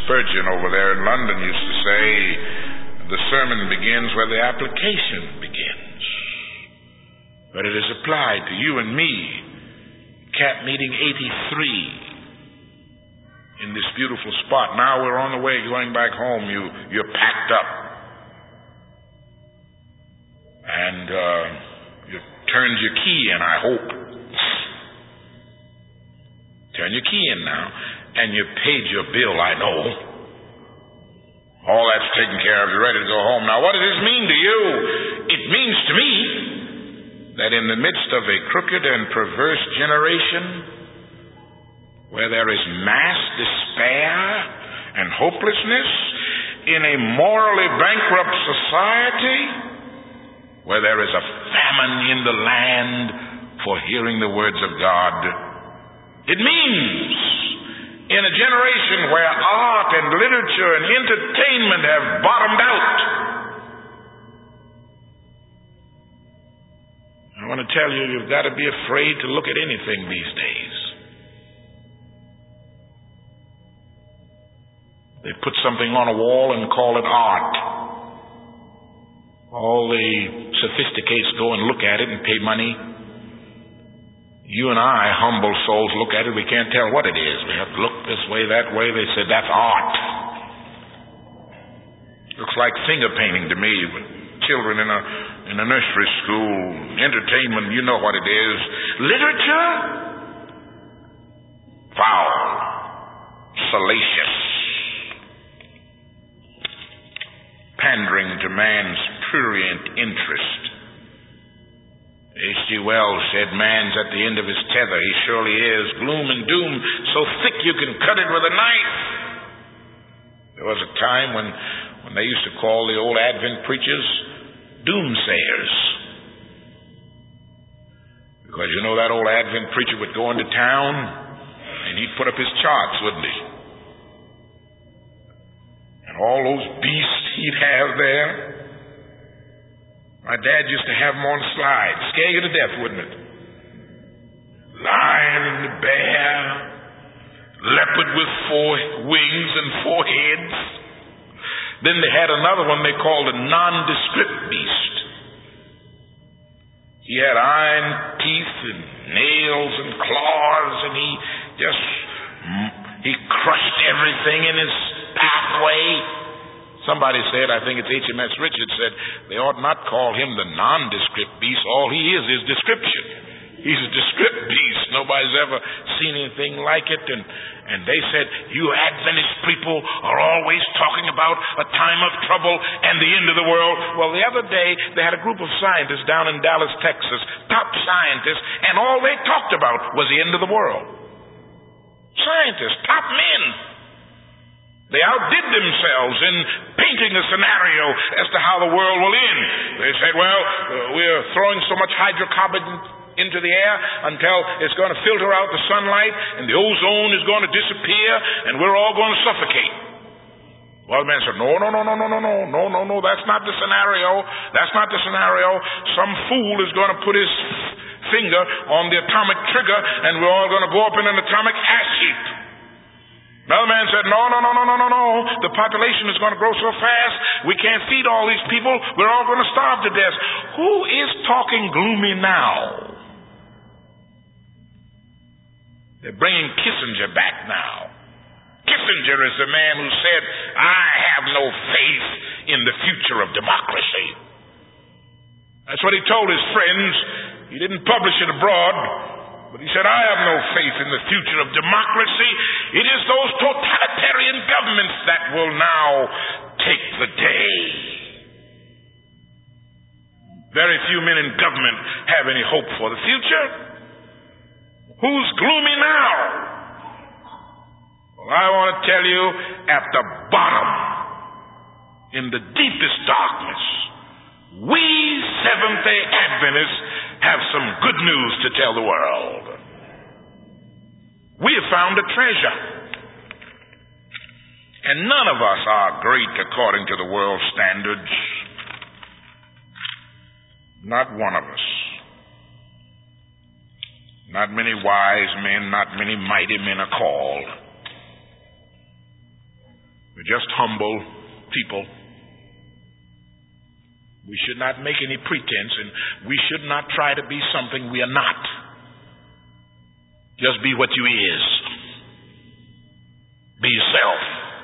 Spurgeon over there in London used to say, the sermon begins where the application begins. But it is applied to you and me. Camp meeting 83 in this beautiful spot. Now we're on the way going back home. You're packed up. And you turned your key in, I hope. Turn your key in now. And you paid your bill, I know. All that's taken care of. You're ready to go home. Now, what does this mean to you? It means to me that in the midst of a crooked and perverse generation, where there is mass despair and hopelessness, in a morally bankrupt society, where there is a famine in the land for hearing the words of God, it means in a generation where art and literature and entertainment have bottomed out, I want to tell you, you've got to be afraid to look at anything these days. They put something on a wall and call it art. All the sophisticates go and look at it and pay money. You and I, humble souls, look at it. We can't tell what it is. We have to look this way, that way. They said, that's art. Looks like finger painting to me. Children in a nursery school, entertainment, you know what it is. Literature? Foul. Salacious. Pandering to man's prurient interest. H.G. Wells said, man's at the end of his tether. He surely is. Gloom and doom, so thick you can cut it with a knife. There was a time when they used to call the old Advent preachers doomsayers. Because you know that old Advent preacher would go into town and he'd put up his charts, wouldn't he? And all those beasts he'd have there. My dad used to have them on slides. Scare you to death, wouldn't it? Lion and the bear, leopard with 4 wings and 4 heads. Then they had another one they called a nondescript beast. He had iron teeth and nails and claws, and he crushed everything in his pathway. Somebody said, I think it's H.M.S. Richards said, they ought not call him the nondescript beast. All he is description. He's a descript beast. Nobody's ever seen anything like it. And they said, you Adventist people are always talking about a time of trouble and the end of the world. Well, the other day, they had a group of scientists down in Dallas, Texas, top scientists, and all they talked about was the end of the world. Scientists, top men. They outdid themselves in painting a scenario as to how the world will end. They said, well, we're throwing so much hydrocarbon into the air until it's going to filter out the sunlight and the ozone is going to disappear and we're all going to suffocate. Well, the man said, no, that's not the scenario. That's not the scenario. Some fool is going to put his finger on the atomic trigger and we're all going to go up in an atomic ash heap. Another man said, no. The population is going to grow so fast, we can't feed all these people. We're all going to starve to death. Who is talking gloomy now? They're bringing Kissinger back now. Kissinger is the man who said, I have no faith in the future of democracy. That's what he told his friends. He didn't publish it abroad. But he said, I have no faith in the future of democracy. It is those totalitarian governments that will now take the day. Very few men in government have any hope for the future. Who's gloomy now? Well, I want to tell you, at the bottom, in the deepest darkness, we Seventh-day Adventists have some good news to tell the world. We have found a treasure. And none of us are great according to the world's standards. Not one of us. Not many wise men, not many mighty men are called. We're just humble people. We should not make any pretense, and we should not try to be something we are not. Just be what you is. Be yourself.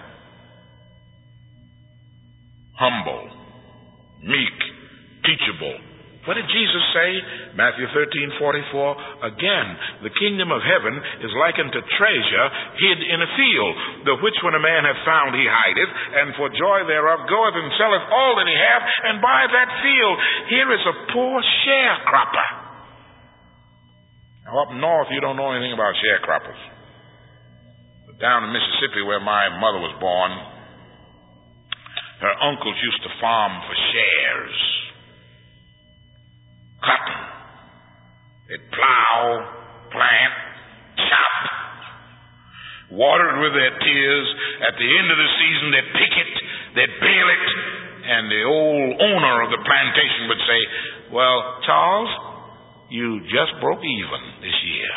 Humble, meek, teachable. What did Jesus say? Matthew 13:44. Again, the kingdom of heaven is likened to treasure hid in a field, the which when a man hath found he hideth, and for joy thereof goeth and selleth all that he hath, and buyeth that field. Here is a poor sharecropper. Now up north you don't know anything about sharecroppers. But down in Mississippi where my mother was born, her uncles used to farm for shares. Cotton. They'd plow, plant, chop, water it with their tears. At the end of the season, they'd pick it, they'd bale it, and the old owner of the plantation would say, well, Charles, you just broke even this year.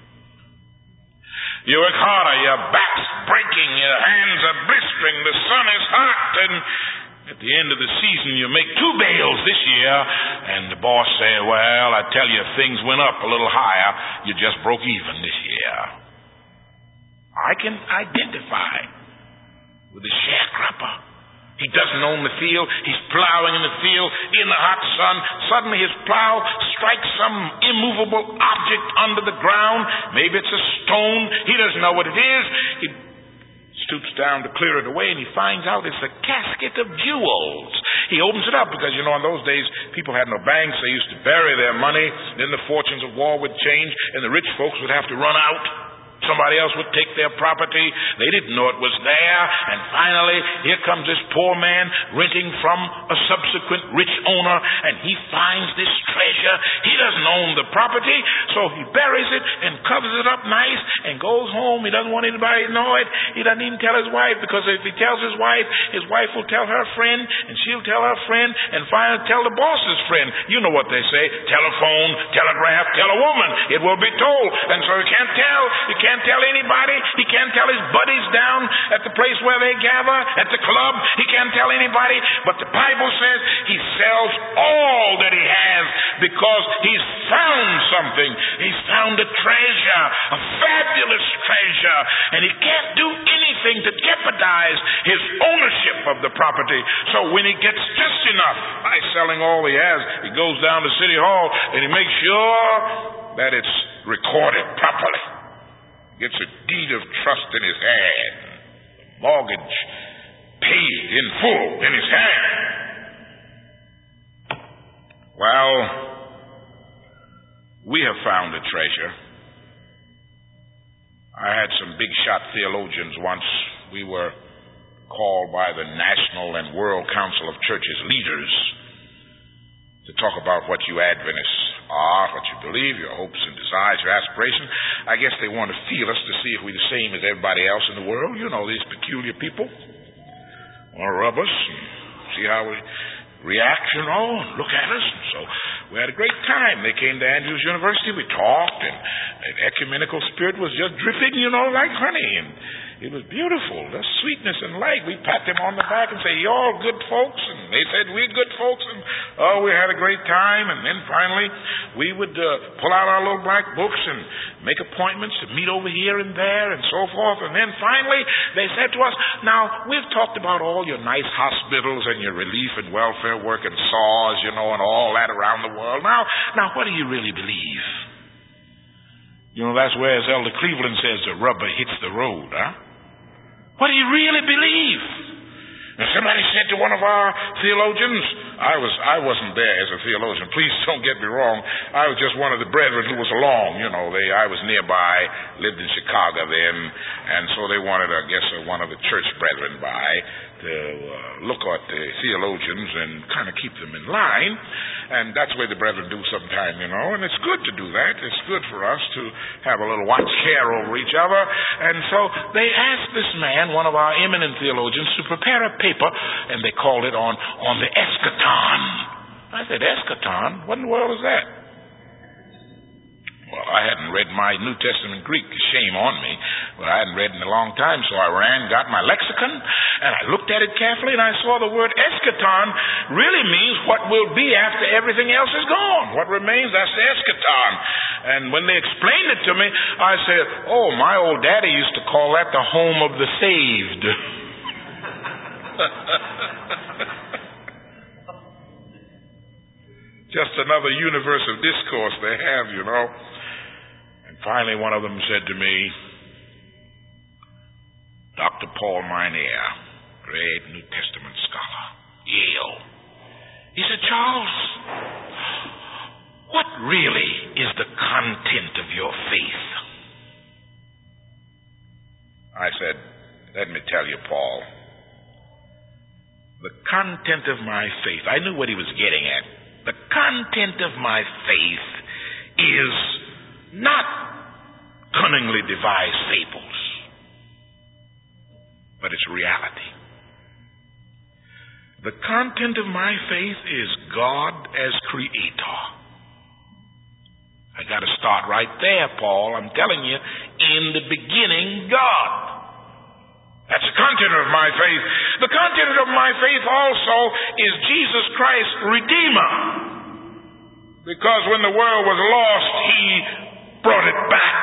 You work harder, your back's breaking, your hands are blistering, the sun is hot, and at the end of the season, you make 2 bales this year, and the boss say, well, I tell you, if things went up a little higher, you just broke even this year. I can identify with the sharecropper. He doesn't own the field. He's plowing in the field in the hot sun. Suddenly his plow strikes some immovable object under the ground. Maybe it's a stone. He doesn't know what it is. He stoops down to clear it away, and he finds out it's a casket of jewels. He opens it up because, in those days, people had no banks. They used to bury their money. Then the fortunes of war would change, and the rich folks would have to run out. Somebody else would take their property. They didn't know it was there. And finally, here comes this poor man renting from a subsequent rich owner, and he finds this treasure. He doesn't own the property, so he buries it and covers it up nice and goes home. He doesn't want anybody to know it. He doesn't even tell his wife, because if he tells his wife will tell her friend, and she'll tell her friend, and finally tell the boss's friend. You know what they say: telephone, telegraph, tell a woman. It will be told. And so he can't tell. He can't tell anybody. He can't tell his buddies down at the place where they gather, at the club. He can't tell anybody. But the Bible says he sells all that he has because he's found something. He's found a treasure, a fabulous treasure, and he can't do anything to jeopardize his ownership of the property. So when he gets just enough by selling all he has, he goes down to City Hall and he makes sure that it's recorded properly. Gets a deed of trust in his hand, mortgage paid in full in his hand. Well, we have found a treasure. I had some big shot theologians once. We were called by the National and World Council of Churches leaders to talk about what you Adventists are, what you believe, your hopes and desires, your aspirations. I guess they want to feel us to see if we're the same as everybody else in the world. You know, these peculiar people want to rub us and see how we react, and look at us. And so we had a great time. They came to Andrews University. We talked, and the ecumenical spirit was just dripping, like honey. And it was beautiful. The sweetness and light. We pat them on the back and say, "You all good folks?" And they said, "We're good folks." And we had a great time. And then finally, we would pull out our little black books and make appointments to meet over here and there and so forth. And then finally, they said to us, "Now, we've talked about all your nice hospitals and your relief and welfare work and SAWS, and all that around the world. Now, what do you really believe?" That's where, as Elder Cleveland says, the rubber hits the road, huh? What do you really believe? And somebody said to one of our theologians, I wasn't there as a theologian, please don't get me wrong. I was just one of the brethren who was along. I was nearby, lived in Chicago then, and so they wanted, I guess, one of the church brethren by to look at the theologians and kind of keep them in line. And that's the way the brethren do sometime, and it's good to do that. It's good for us to have a little watch care over each other. And so they asked this man, one of our eminent theologians, to prepare a paper, and they called it on the eschaton. I said, "Eschaton? What in the world is that?" Well, I hadn't read my New Testament Greek. Shame on me. Well, I hadn't read in a long time, so I ran, got my lexicon, and I looked at it carefully, and I saw the word eschaton really means what will be after everything else is gone. What remains, that's the eschaton. And when they explained it to me, I said, oh, my old daddy used to call that the home of the saved. Just another universe of discourse they have, you know. And finally one of them said to me, Dr. Paul Minear, great New Testament scholar, Yale. He said, Charles, what really is the content of your faith? I said, let me tell you, Paul, the content of my faith, I knew what he was getting at. The content of my faith is not cunningly devised fables, but it's reality. The content of my faith is God as creator. I got to start right there, Paul. I'm telling you, in the beginning, God. That's the content of my faith. The content of my faith also is Jesus Christ, Redeemer. Because when the world was lost, He brought it back.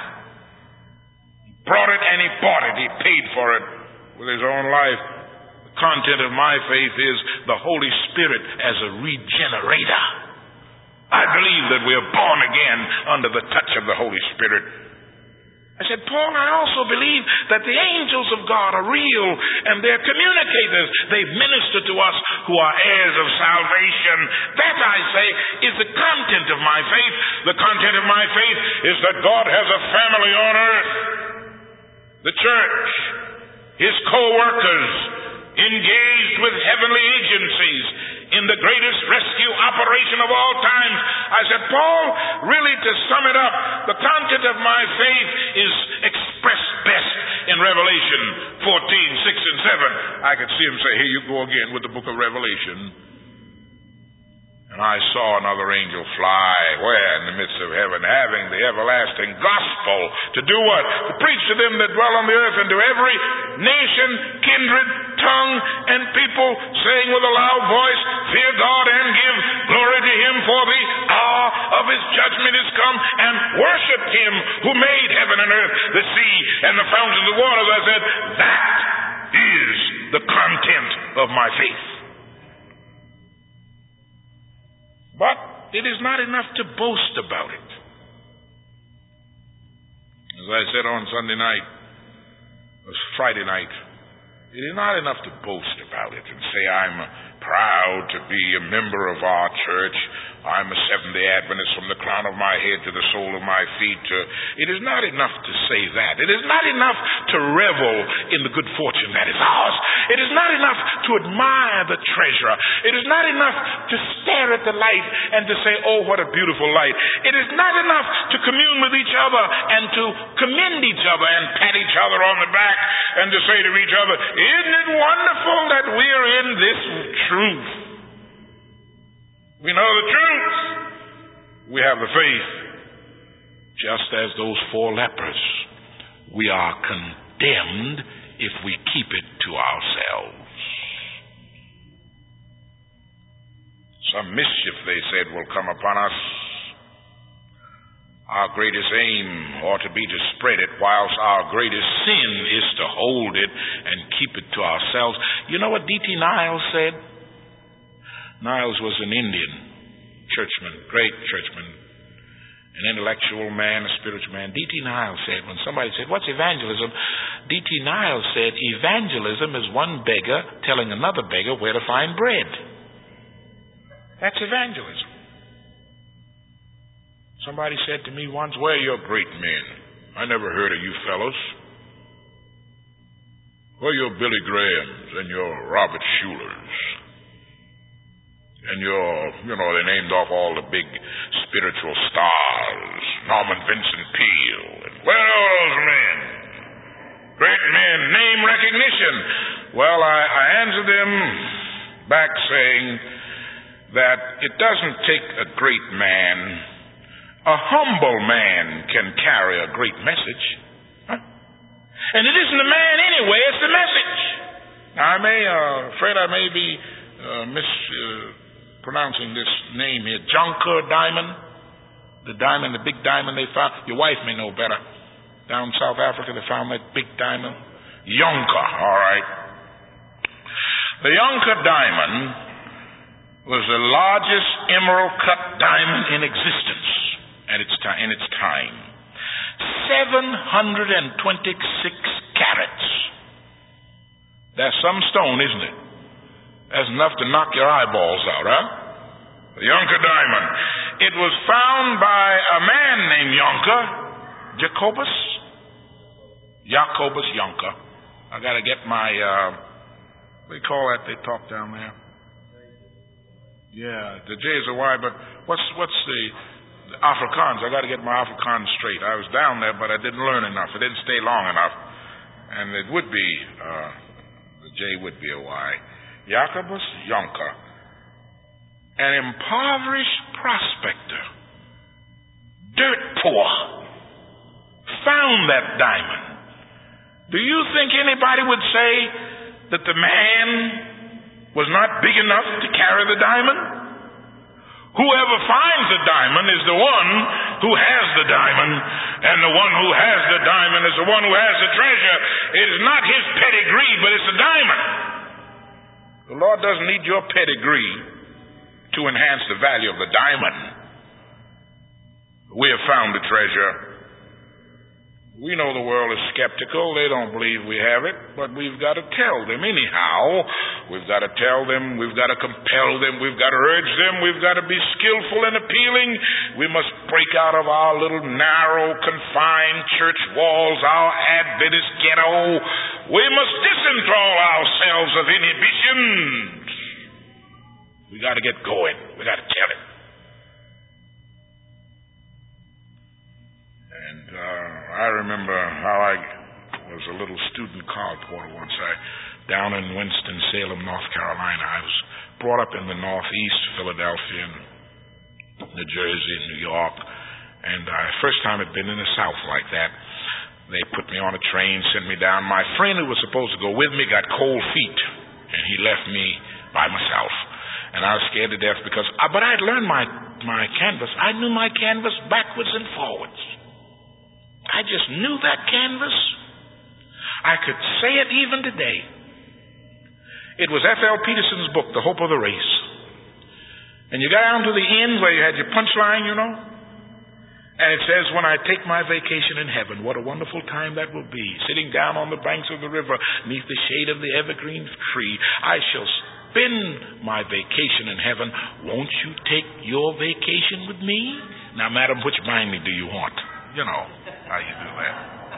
He brought it and He bought it. He paid for it with His own life. The content of my faith is the Holy Spirit as a regenerator. I believe that we are born again under the touch of the Holy Spirit. I said, Paul, I also believe that the angels of God are real and they're communicators. They minister to us who are heirs of salvation. That, I say, is the content of my faith. The content of my faith is that God has a family on earth. The church, His co-workers, engaged with heavenly agencies in the greatest rescue operation of all time. I said, Paul, really to sum it up, the content of my faith is expressed best in Revelation 14, 6 and 7. I could see him say, here you go again with the book of Revelation. And I saw another angel fly, where? In the midst of heaven, having the everlasting gospel. To do what? To preach to them that dwell on the earth and to every nation, kindred, tongue, and people, saying with a loud voice, fear God and give glory to Him, for the hour of His judgment is come, and worship Him who made heaven and earth, the sea, and the fountains of waters. I said, that is the content of my faith. But it is not enough to boast about it. As I said on Sunday night, it was Friday night, it is not enough to boast about it and say, I'm proud to be a member of our church. I'm a Seventh-day Adventist from the crown of my head to the sole of my feet. It is not enough to say that. It is not enough to revel in the good fortune that is ours. It is not enough to admire the treasure. It is not enough to stare at the light and to say, oh, what a beautiful light. It is not enough to commune with each other and to commend each other and pat each other on the back and to say to each other, isn't it wonderful that we're in this truth? We know the truth. We have the faith. Just as those 4 lepers, we are condemned if we keep it to ourselves. Some mischief, they said, will come upon us. Our greatest aim ought to be to spread it, whilst our greatest sin is to hold it and keep it to ourselves. You know what D.T. Niles said? Niles was an Indian churchman, great churchman, an intellectual man, a spiritual man. D.T. Niles said, when somebody said, what's evangelism? D.T. Niles said, evangelism is one beggar telling another beggar where to find bread. That's evangelism. Somebody said to me once, where are your great men? I never heard of you fellows. Where are your Billy Grahams and your Robert Schulers? And they named off all the big spiritual stars, Norman Vincent Peale. And where are all those men? Great men, name recognition. Well, I answered them back saying that it doesn't take a great man. A humble man can carry a great message. Huh? And it isn't the man anyway, it's the message. Now, afraid I may be mispronouncing this name here. Jonker diamond. The diamond, the big diamond they found. Your wife may know better. Down in South Africa, they found that big diamond. Jonker, all right. The Jonker diamond was the largest emerald cut diamond in existence in its time. 726 carats. That's some stone, isn't it? That's enough to knock your eyeballs out, huh? The Jonker diamond. It was found by a man named Jacobus Jonker. I got to get my, what do you call that they talk down there? Yeah, the J is a Y, but what's the Afrikaans? I got to get my Afrikaans straight. I was down there, but I didn't learn enough. I didn't stay long enough. And it would be, the J would be a Y. Jacobus Jonker, an impoverished prospector, dirt poor, found that diamond. Do you think anybody would say that the man was not big enough to carry the diamond? Whoever finds the diamond is the one who has the diamond, and the one who has the diamond is the one who has the treasure. It is not his pedigree, but it's the diamond. The Lord doesn't need your pedigree to enhance the value of the diamond. We have found the treasure. We know the world is skeptical. They don't believe we have it, but we've got to tell them anyhow. We've got to tell them. We've got to compel them. We've got to urge them. We've got to be skillful and appealing. We must break out of our little narrow, confined church walls, our Adventist ghetto. We must disenthrall ourselves of inhibitions. We got to get going. We got to tell it. I remember how I was a little student car porter once. Down in Winston-Salem, North Carolina. I was brought up in the Northeast, Philadelphia, New Jersey, New York. And first time I'd been in the South like that. They put me on a train, sent me down. My friend who was supposed to go with me got cold feet, and he left me by myself. And I was scared to death because, but I'd learned my canvas. I knew my canvas backwards and forwards. I just knew that canvas. I could say it even today. It was F.L. Peterson's book, The Hope of the Race. And you got down to the end where you had your punchline, you know. And it says, when I take my vacation in heaven, what a wonderful time that will be. Sitting down on the banks of the river, neath the shade of the evergreen tree, I shall spend my vacation in heaven. Won't you take your vacation with me? Now, madam, which binding do you want? You know how you do that.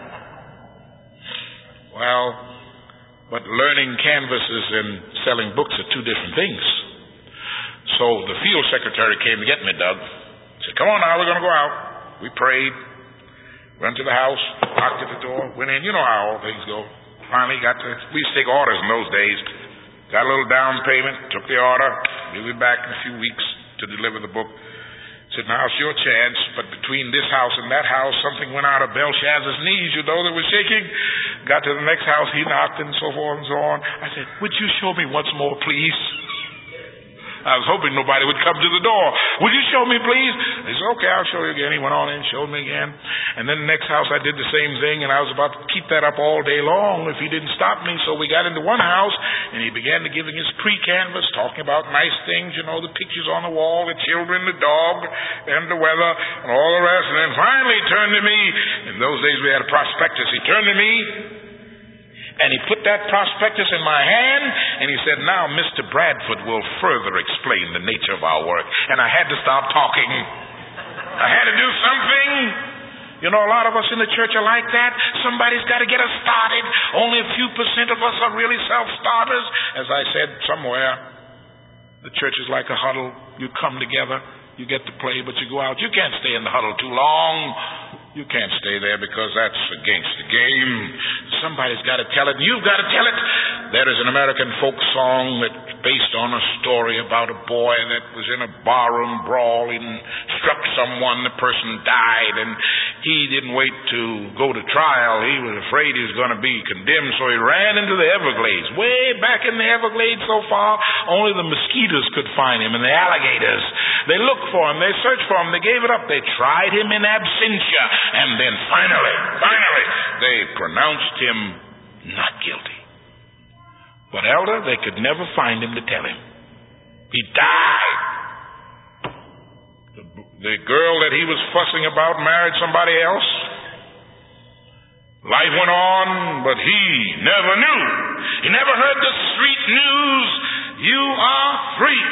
Well, but learning canvases and selling books are two different things. So the field secretary came to get me, Doug. Said, come on now, we're going to go out. We prayed, went to the house, knocked at the door, went in. You know how all things go. Finally we used to take orders in those days. Got a little down payment, took the order. We'll be back in a few weeks to deliver the book. Said, now it's your chance, but between this house and that house, something went out of Belshazzar's knees, you know, that was shaking. Got to the next house, he knocked and so forth and so on. I said, would you show me once more, please? I was hoping nobody would come to the door. Would you show me, please? He said, okay, I'll show you again. He went on in, showed me again. And then the next house, I did the same thing, and I was about to keep that up all day long if he didn't stop me. So we got into one house, and he began to giving his pre-canvas, talking about nice things, you know, the pictures on the wall, the children, the dog, and the weather, and all the rest. And then finally he turned to me. In those days we had a prospectus. He turned to me, and he put that prospectus in my hand, and he said, now Mr. Bradford will further explain the nature of our work. And I had to stop talking. I had to do something. You know, a lot of us in the church are like that. Somebody's got to get us started. Only a few % of us are really self-starters. As I said somewhere, the church is like a huddle. You come together, you get to play, but you go out. You can't stay in the huddle too long. You can't stay there because that's against the game. Somebody's got to tell it, and you've got to tell it. There is an American folk song that's based on a story about a boy that was in a barroom brawl and struck someone. The person died, and he didn't wait to go to trial. He was afraid he was going to be condemned, so he ran into the Everglades. Way back in the Everglades so far, only the mosquitoes could find him and the alligators. They looked for him. They searched for him. They gave it up. They tried him in absentia. And then finally, they pronounced him not guilty. But, Elder, they could never find him to tell him. He died. The girl that he was fussing about married somebody else. Life went on, but he never knew. He never heard the street news. You are free.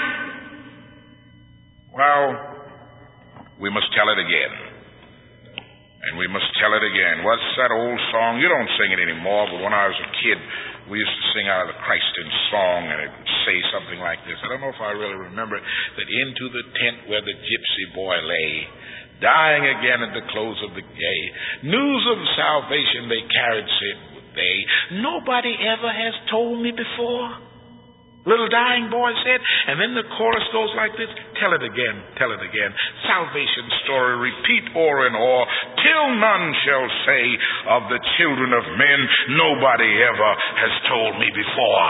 Well, we must tell it again. And we must tell it again. What's that old song? You don't sing it anymore, but when I was a kid, we used to sing out of the Christian song, and it would say something like this. I don't know if I really remember it. That into the tent where the gypsy boy lay, dying again at the close of the day, news of salvation they carried, said they, nobody ever has told me before. Little dying boy said, and then the chorus goes like this, tell it again, salvation story, repeat o'er and o'er, till none shall say of the children of men, nobody ever has told me before.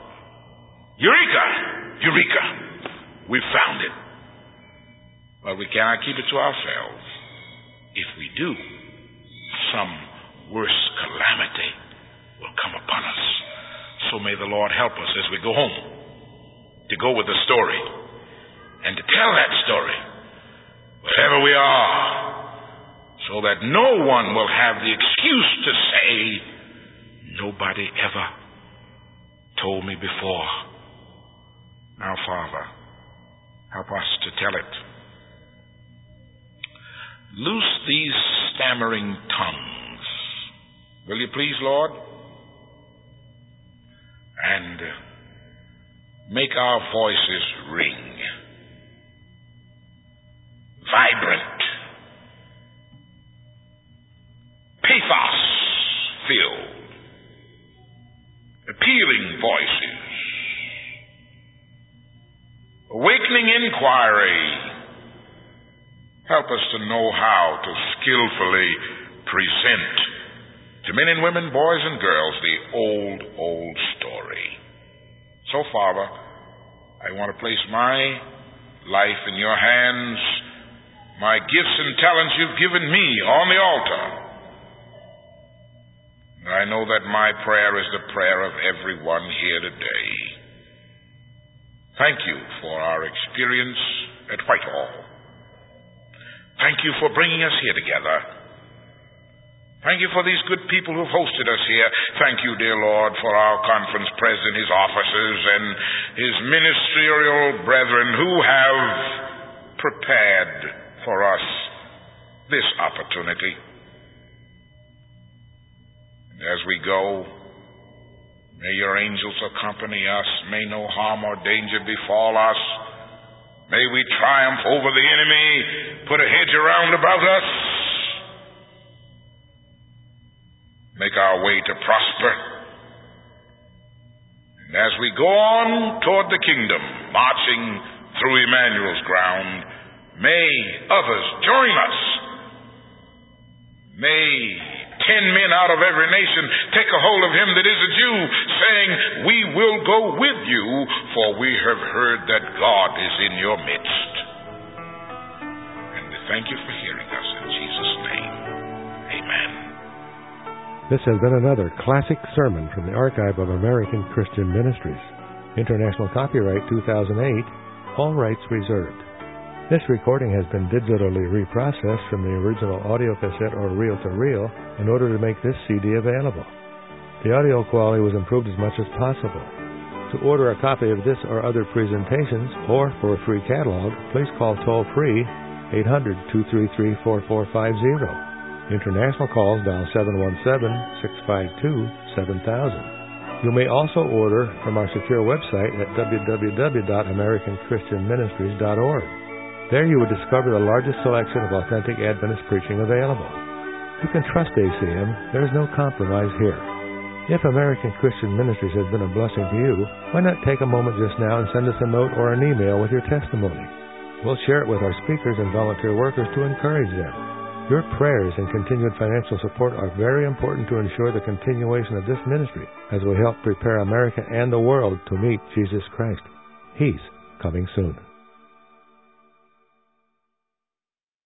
Eureka! We found it. But we cannot keep it to ourselves. If we do, some worse calamity will come upon us. So may the Lord help us as we go home to go with the story and to tell that story wherever we are, so that no one will have the excuse to say, nobody ever told me before. Now, Father, help us to tell it. Loose these stammering tongues. Will you please, Lord? And make our voices ring, vibrant, pathos-filled, appealing voices, awakening inquiry. Help us to know how to skillfully present to men and women, boys and girls, the old story. So, Father, I want to place my life in your hands, my gifts and talents you've given me on the altar. I know that my prayer is the prayer of everyone here today. Thank you for our experience at Whitehall. Thank you for bringing us here together. Thank you for these good people who've hosted us here. Thank you, dear Lord, for our conference president, his officers, and his ministerial brethren who have prepared for us this opportunity. And as we go, may your angels accompany us. May no harm or danger befall us. May we triumph over the enemy, put a hedge around about us. Make our way to prosper. And as we go on toward the kingdom, marching through Emmanuel's ground, may others join us. May 10 men out of every nation take a hold of him that is a Jew, saying, we will go with you, for we have heard that God is in your midst. And we thank you for hearing us in Jesus' name. Amen. This has been another classic sermon from the Archive of American Christian Ministries. International copyright 2008, all rights reserved. This recording has been digitally reprocessed from the original audio cassette or reel-to-reel in order to make this CD available. The audio quality was improved as much as possible. To order a copy of this or other presentations, or for a free catalog, please call toll-free 800-233-4450. International calls dial 717-652-7000. You may also order from our secure website at www.americanchristianministries.org. There you will discover the largest selection of authentic Adventist preaching available. You can trust ACM. There is no compromise here. If American Christian Ministries has been a blessing to you, why not take a moment just now and send us a note or an email with your testimony? We'll share it with our speakers and volunteer workers to encourage them. Your prayers and continued financial support are very important to ensure the continuation of this ministry as we help prepare America and the world to meet Jesus Christ. He's coming soon.